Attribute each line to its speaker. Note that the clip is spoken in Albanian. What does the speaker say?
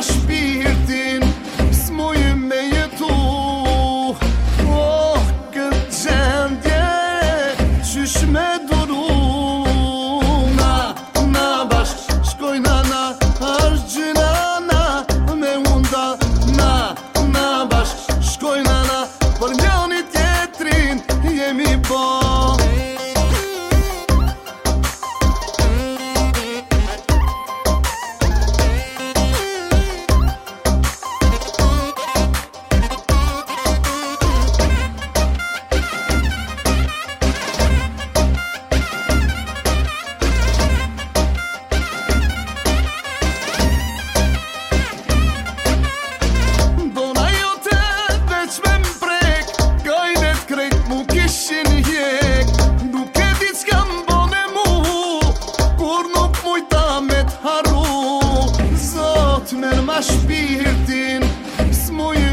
Speaker 1: shpirtin, s'mujim me jetu. Oh, këtë gjendje, qysh me duru. Na bashk, shkojna na, është gjyna na, me unda. Na bashk, shkojna na, për njoni tjetrin jemi bo. Merr ma shpirtin, s'muj